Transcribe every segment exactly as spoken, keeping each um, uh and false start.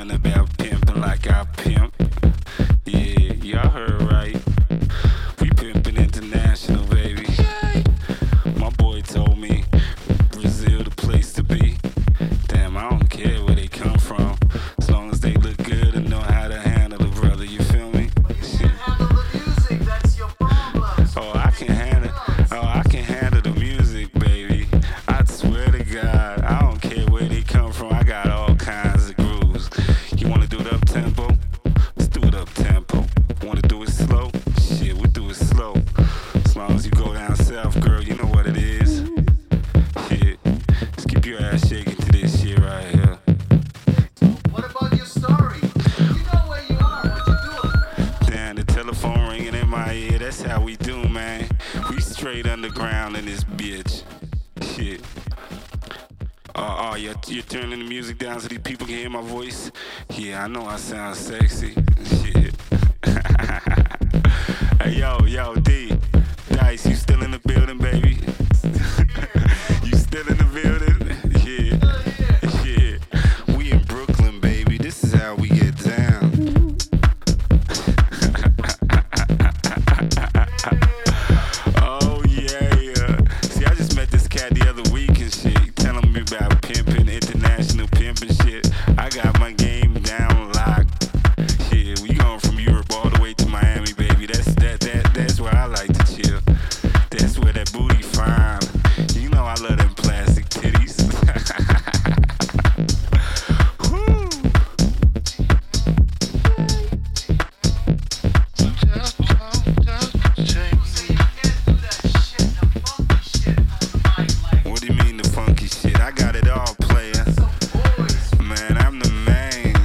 nothing about pimping like I pimp. Yeah, y'all heard right. We pimping international, baby. My boy told me Brazil the place to be. Damn, I don't care where they come from, as long as they look good and know how to handle it, brother. You feel me? Shit. Oh, I can handle. Oh, I can handle the music, baby. I swear to God, I don't care where they come from. I got all kinds of grooves. You wanna do it up tempo? Let's do it up tempo. Wanna do it slow? Shit, we do it slow. As long as you go down south, girl, you know what it is. Shit, just keep your ass shaking to this shit right here. What about your story? You know where you are, what you doing? Damn, the telephone ringing in my ear. That's how we do, man. We straight underground in this bitch. Shit. Uh, oh, you're, you're turning the music down so these people can hear my voice? Yeah, I know I sound sexy. Shit. Hey, yo, yo, D. Dice, you still in the building, baby? You still in the building? Yeah. Yeah. We in Brooklyn, baby. This is how we get down. Oh, yeah. See, I just met this cat the other week and shit, telling me about pimping, international pimping shit. I got my game down locked. Shit, we going from Europe all the way to Miami, baby. That's that that that's where I like to chill. That's where that booty fine. You know I love them plastic titties. Woo. What do you mean the funky shit? I got it all, player. Man, I'm the man.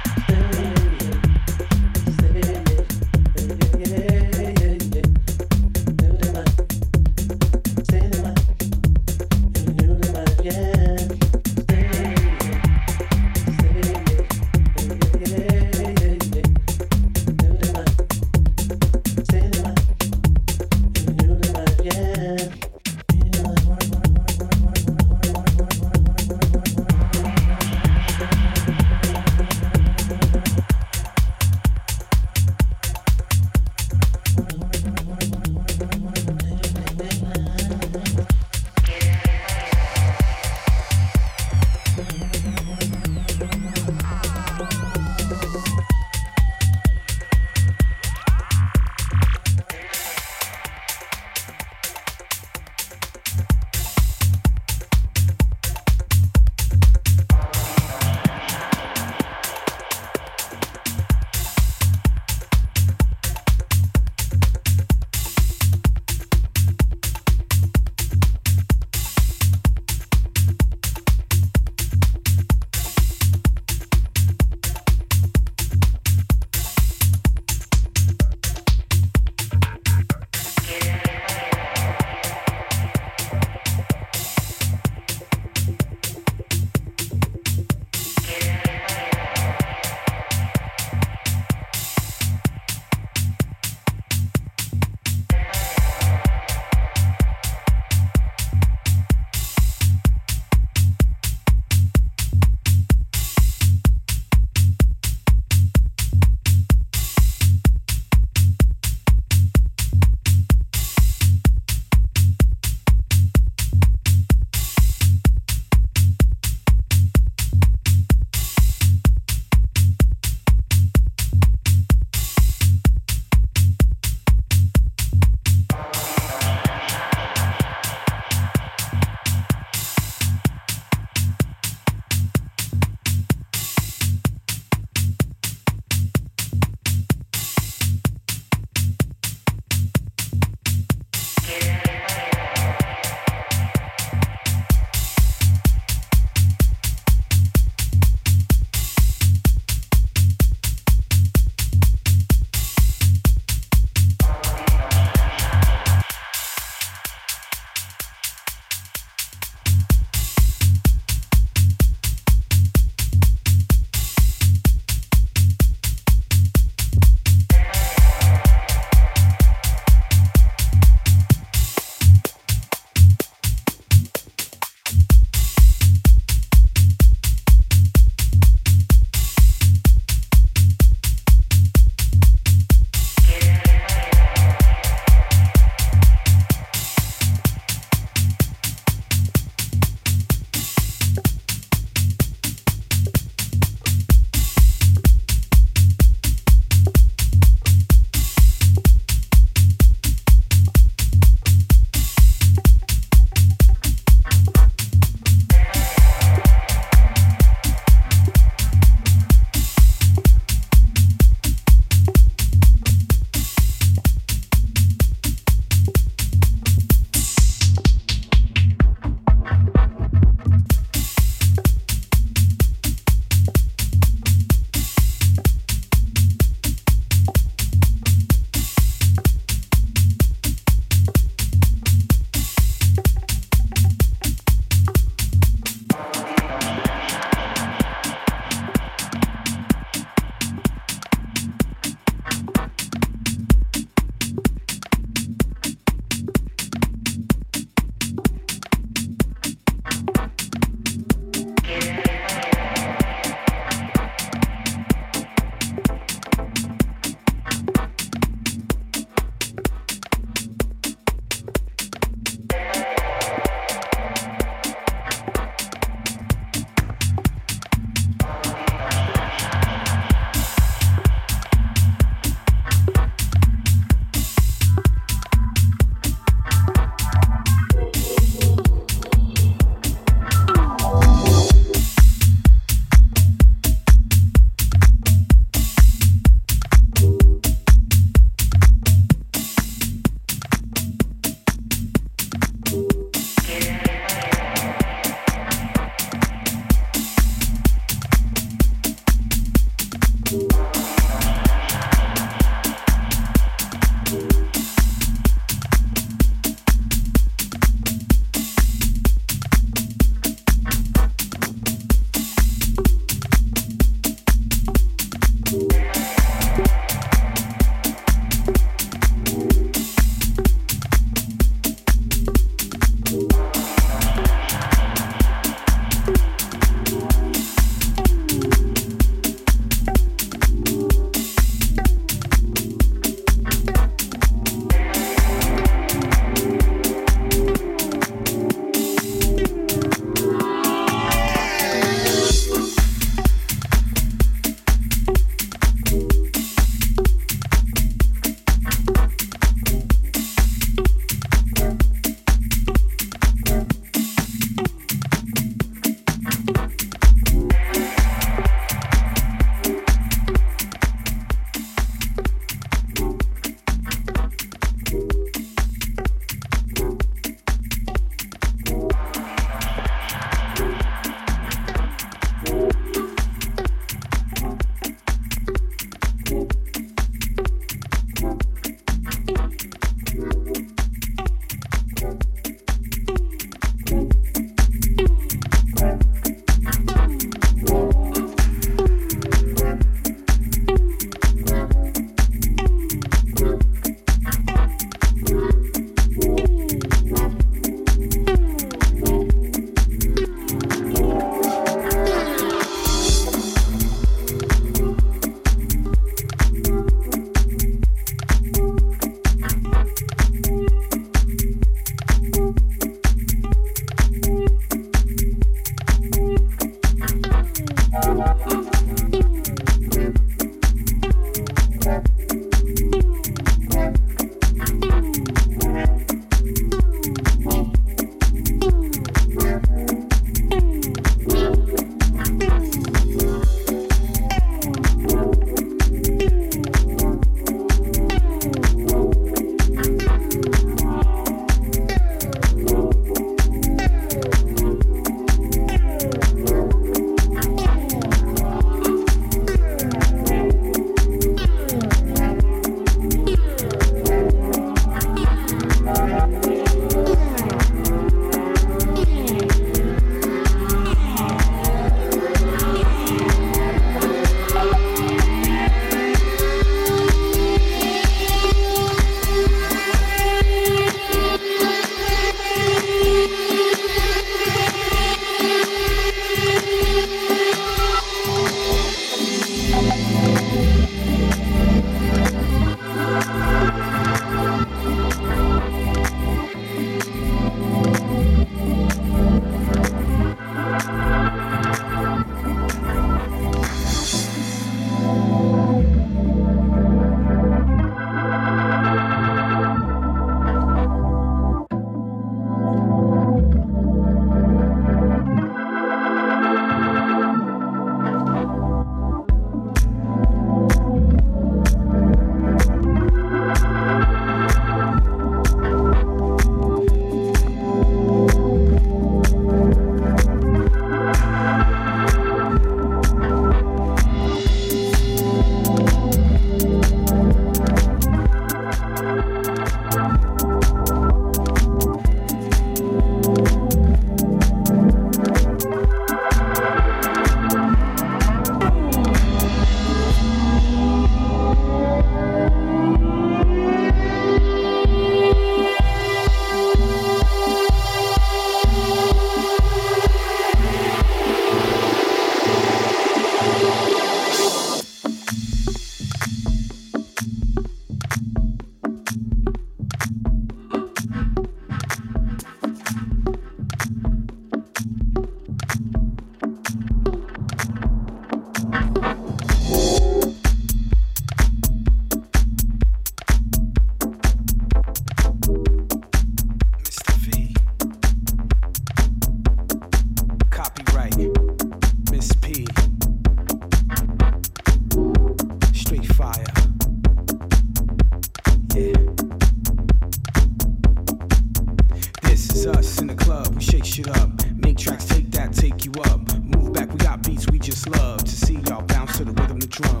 us in the club, we shake shit up. Make tracks, take that, take you up. Move back, we got beats, we just love to see y'all bounce to the rhythm, the drum.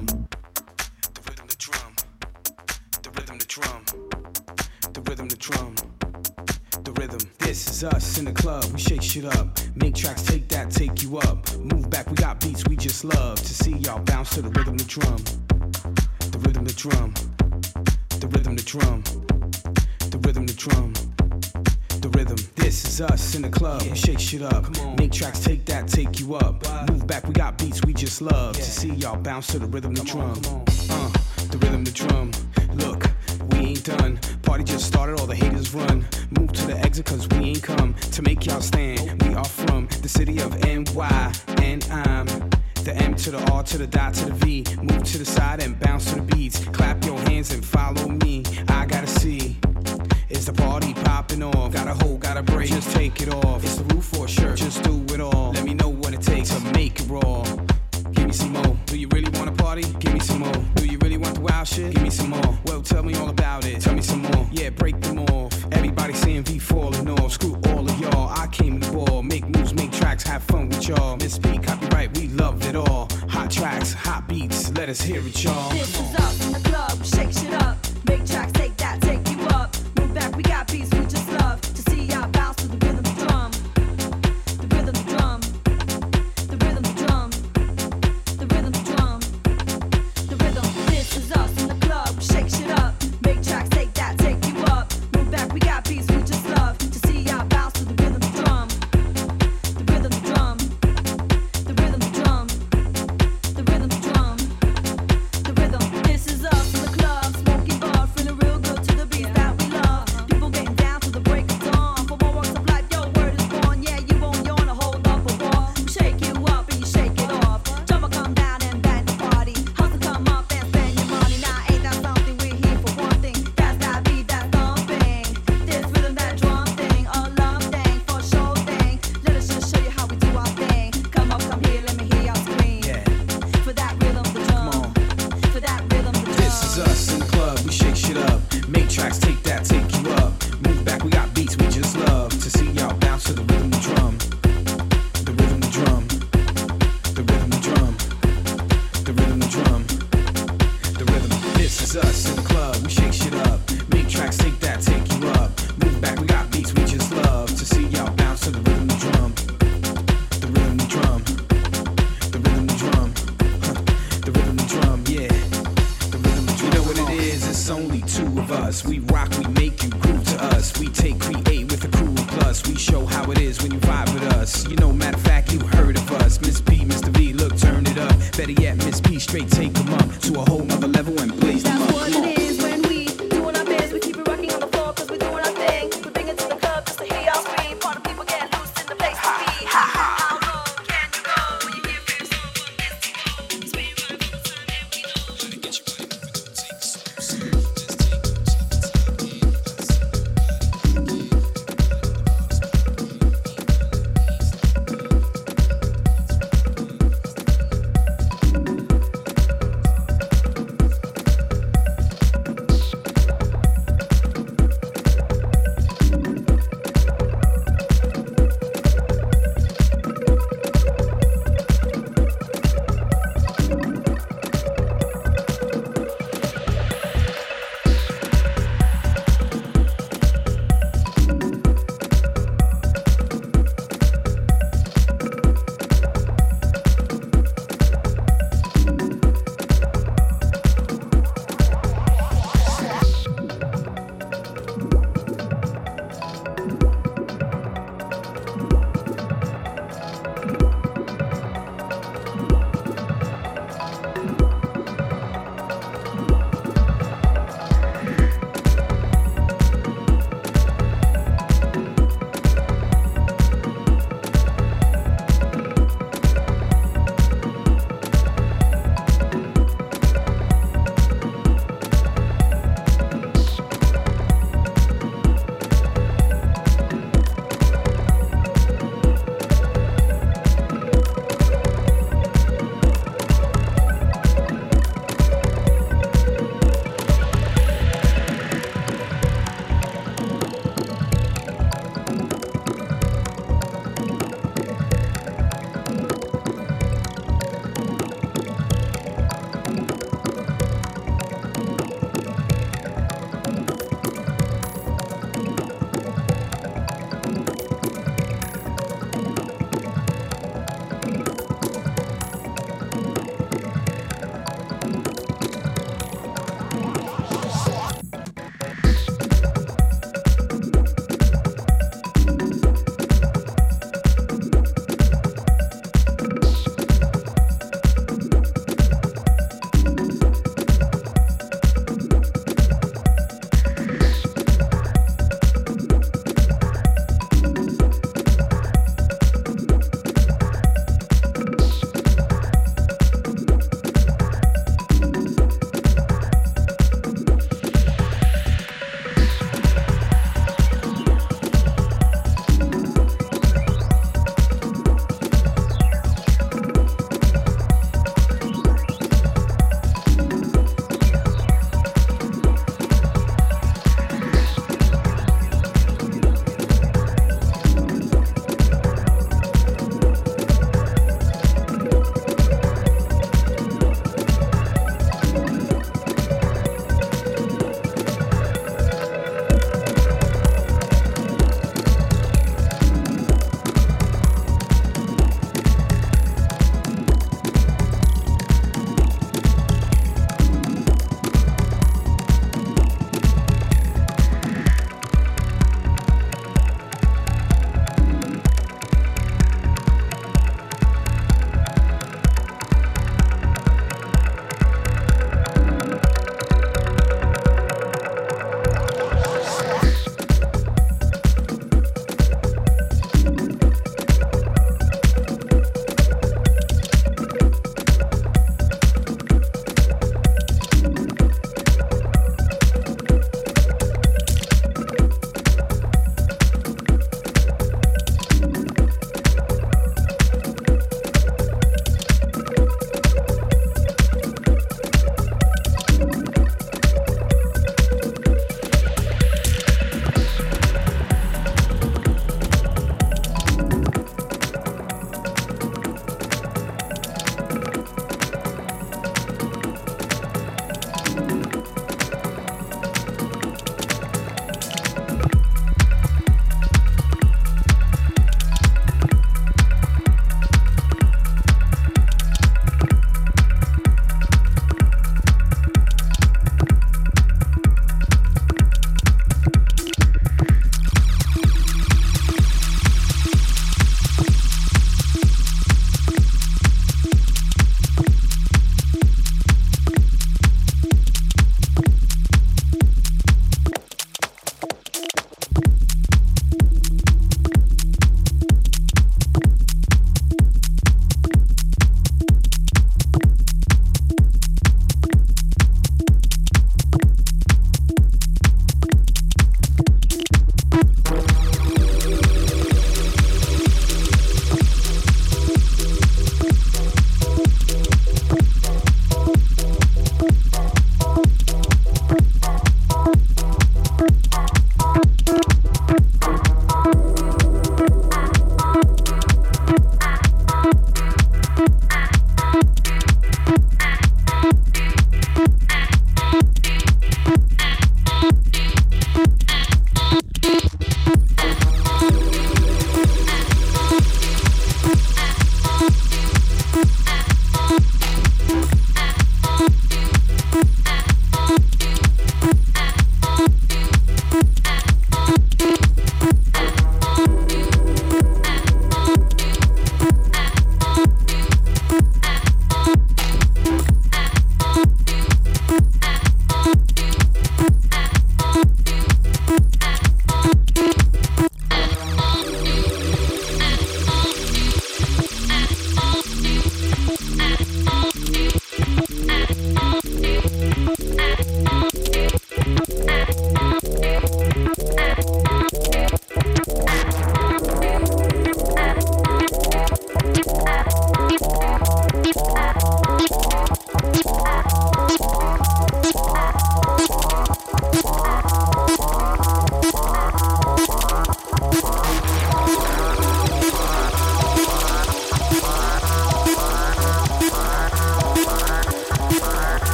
The rhythm, the drum. The rhythm, the drum. The rhythm, the drum. The rhythm. This is us in the club, we shake shit up. Make tracks, take that, take you up. Move back, we got beats, we just love to see y'all bounce to the rhythm, the drum. The rhythm, the drum. The rhythm, the drum. The rhythm, the drum. The rhythm. This is us in the club, we shake shit up. Make tracks, take that, take you up. Move back, we got beats, we just love to see y'all bounce to the rhythm, the drum. Uh, the rhythm, the drum. Look, we ain't done. Party just started, all the haters run. Move to the exit cause we ain't come to make y'all stand. We are from the city of N Y, and I'm the M to the R to the dot to the V. Move to the side and bounce to the beats. Clap your hands and follow me. I gotta see, is the party popping off? Got a hole, got a break, just take it off. It's the roof or shirt, just do it all. Let me know what it takes to make it raw. Give me some more. Do you really wanna party? Give me some more. Do you really want the wild shit? Give me some more. Well, tell me all about it. Tell me some more. Yeah, break them off. Everybody saying V falling off. Screw all of y'all. I came to ball. Make moves, make tracks, have fun with y'all. Miss P, copyright, we love it all. Hot tracks, hot beats. Let us hear it, y'all. This is us in the club. Shake shit up. Make tracks, take that, take you up. Move back, we got beats, we just love to see y'all bounce to the rhythm, the drum. The rhythm, the drum. The rhythm, the drum. The rhythm, the drum. The rhythm. This is us in the club. Shake shit up. Make tracks, take that, take you up. Move back, we got beats, we just love to see y'all bounce to the rhythm, the drum. The rhythm, the drum. The rhythm, the drum. The rhythm, the drum. The rhythm. This is us in the club. Smoking bar, feeling real good to the beats that we love. People getting down to the break of dawn. For more walks of life, your word is born. Yeah, you won't yawn or hold up a wall. Shake you up and you shake it off. Jumper come down and bang the party. Hustle come up and spend your money. Now ain't that something? We're here for one thing. That's that beat, that thumping. This rhythm, that drum thing. A love thing, for sure thing. Let us just show you how we do our thing. Come up, come here, let me hear y'all scream. Yeah. For that rhythm, the drum. Come on. For that rhythm, the drum. This is us in the club, we shake shit up. Make tracks, take that, take you up. Move back, we got beats, we just love to see y'all bounce to the rhythm, the drum. The rhythm, the drum. The rhythm, the drum. The rhythm, the drum. The rhythm. This is us in the club, we shake shit up. Make tracks, take that, take you up. Move back, we got beats, we just love to see y'all bounce to the rhythm, the drum. The rhythm, the drum. The rhythm, the drum. Huh. The rhythm, the drum, yeah. The rhythm, the drum. You know what it is, it's only two of us. We rock, we make you groove to us. We take, create with a crew of plus. We show how it is when you vibe with us. You know, matter of fact, you heard of us. Miss P, Mister V, look, turn it up. Better yet, Miss P, straight take them up to a whole nother level and blaze them That's up. what Come on. it is when we doing our biz. We keep it rocking on the floor cause we're doing our thing. We bring it to the club just to hear y'all scream. Part of people get loose in the place to be. How low can you go when you hear this song from this to go? Spin right from the time that we know. How to get your body moving, take some.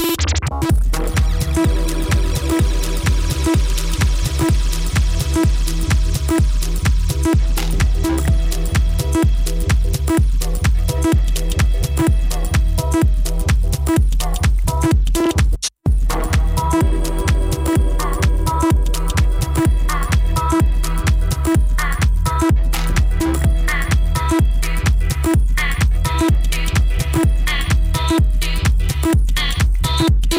We'll be right back.